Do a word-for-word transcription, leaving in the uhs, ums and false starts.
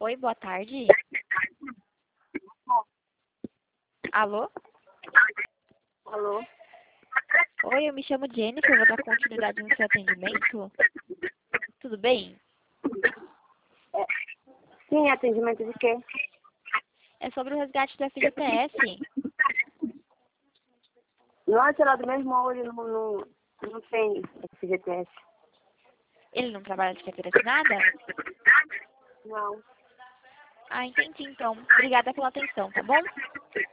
Oi, boa tarde. Alô? Alô? Oi, eu me chamo Jennifer, vou dar continuidade no seu atendimento. Tudo bem? É, sim, atendimento de quê? É sobre o resgate do F G T S. Nossa, lá do mesmo olho não, não, não tem F G T S. Ele não trabalha de carteira assinada? Não. Ah, entendi então. Obrigada pela atenção, tá bom?